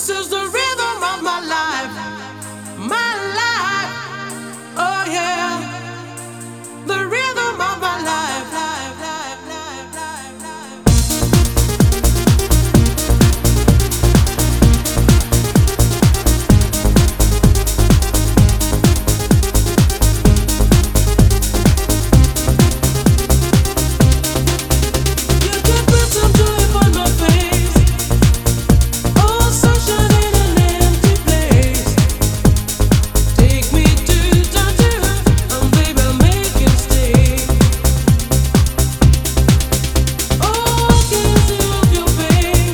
This is the rhythm of my life, my life. Oh yeah, the rhythm of my life, life, life, life, life, life. You can put some joy upon my face. Oh, sunshine in an empty place. Take me to danger, and baby, make it stay. Oh, can you see your pain?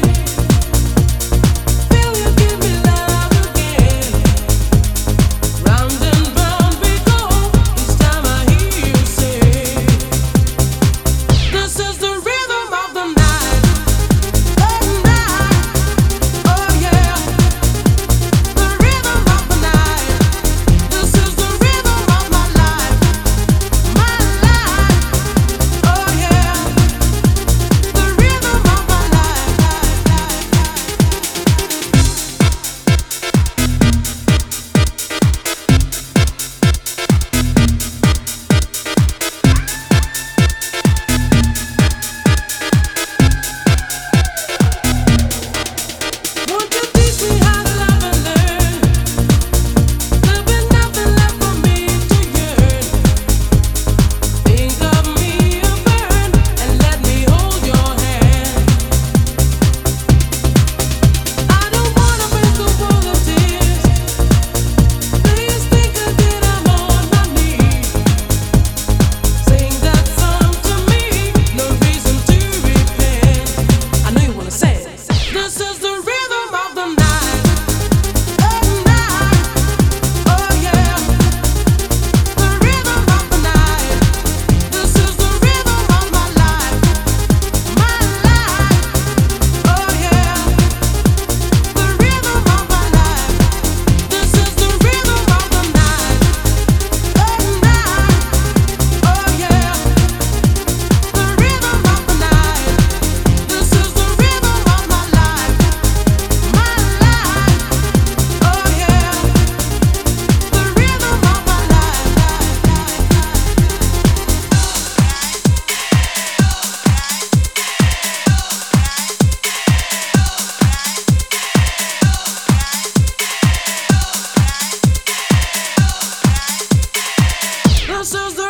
Feel you give me love again. Round and round we go. Each time I hear you say, this is the rhythm of the night. Oh, night. Oh, yeah. The rhythm of the night. This is the rhythm of my life. My life. Oh, yeah. The rhythm of my life. Won't you teach me how to love and learn? There'll be nothing left for me to yearn. Think of me and burn, and let me hold your hand. I don't wanna break the wall of tears. Please think again, I'm on my knees. Sing that song to me, no reason to repent. I know you wanna say it. This is the rhythm of the night. Oh, night. Oh, yeah. The rhythm of the night. This is the rhythm of my life. My life. Oh, yeah. The rhythm of my life. This is the rhythm of the night. Oh, night. Oh, yeah. The rhythm of the night. This is the rhythm of my life. My life. Oh, yeah. The rhythm of my life. This is the